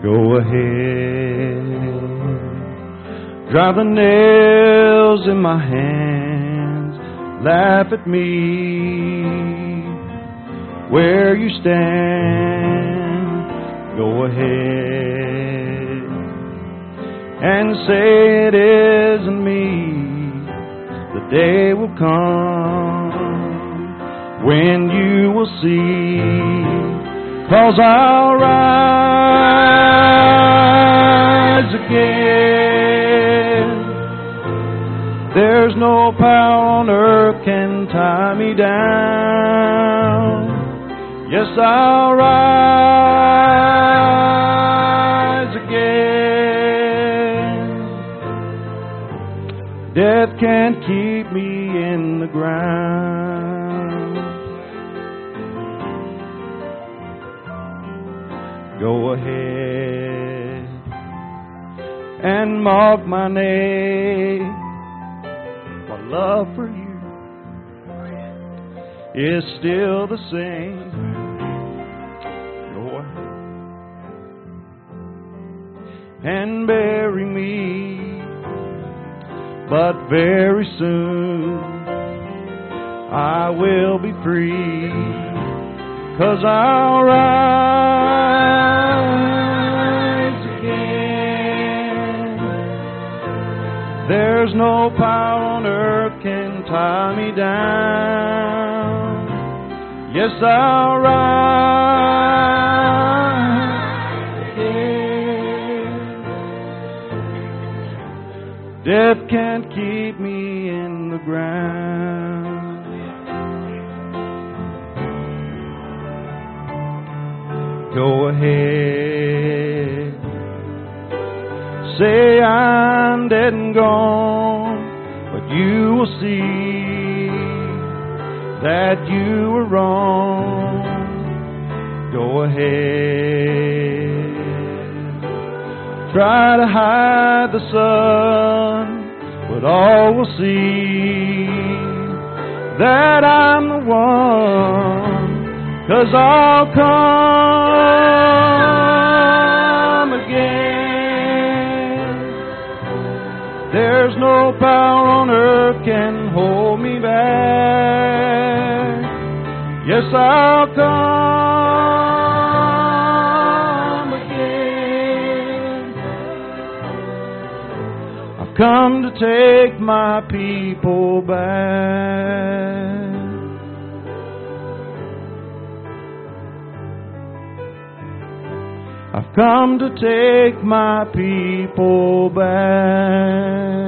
Go ahead, drive the nails in my hands, laugh at me where you stand. Go ahead and say it isn't me. The day will come when you will see, 'cause I'll rise again. There's no power on earth can tie me down. Yes, I'll rise again. Death can't keep me in the ground. Go ahead and mark my name. My love for you is still the same. Go ahead and bury me, but very soon I will be free, 'cause I'll rise again. There's no power on earth can tie me down. Yes, I'll rise again. Death can't keep me in the ground. Go ahead, say I'm dead and gone, but you will see that you were wrong. Go ahead, try to hide the sun, but all will see that I'm the one, 'cause I'll come again. There's no power on earth can hold me back. Yes, I'll come again. I've come to take my people back. I've come to take my people back.